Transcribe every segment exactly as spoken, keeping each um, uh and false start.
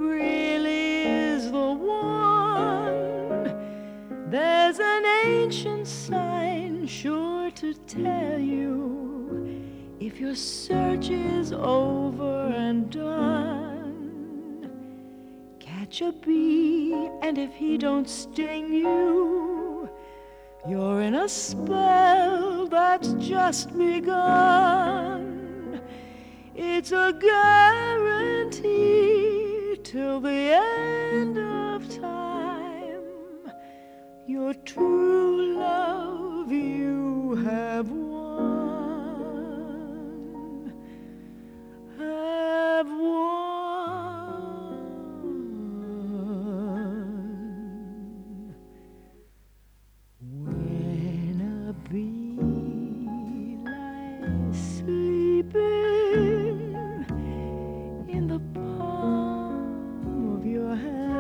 really is the one. There's an ancient sign sure to tell you if your search is over and done. Catch a bee, and if he don't sting you, you're in a spell that's just begun. It's a guarantee till the end of time. Your true love you have won, have won. When a bee lies sleeping in the palm of your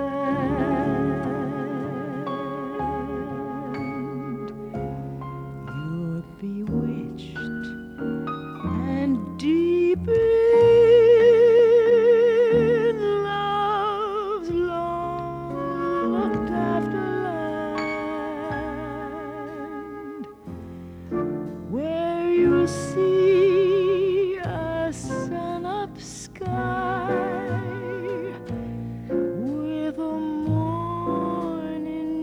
hand, you're bewitched and deep in love's long looked after land, where you'll see a sun-up sky with a morning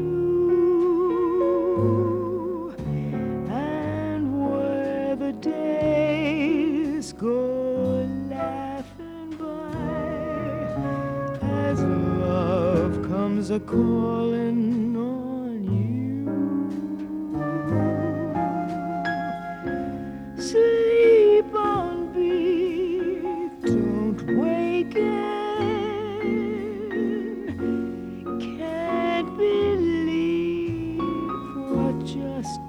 new, and where the days go laughing by as love comes a-calling on you. Sleep on, bee, don't waken. Can't believe what just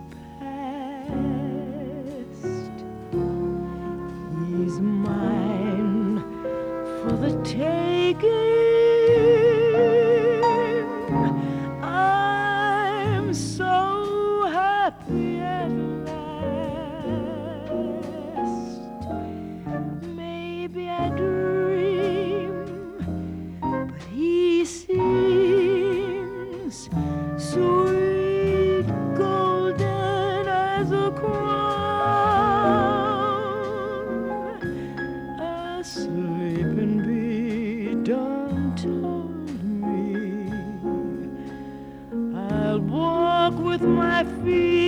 passed. He's mine for the taking. I'm so happy at last. Maybe I dream, but he seems sweet, golden as a crown. A sleeping bee done told me I'll walk with my feet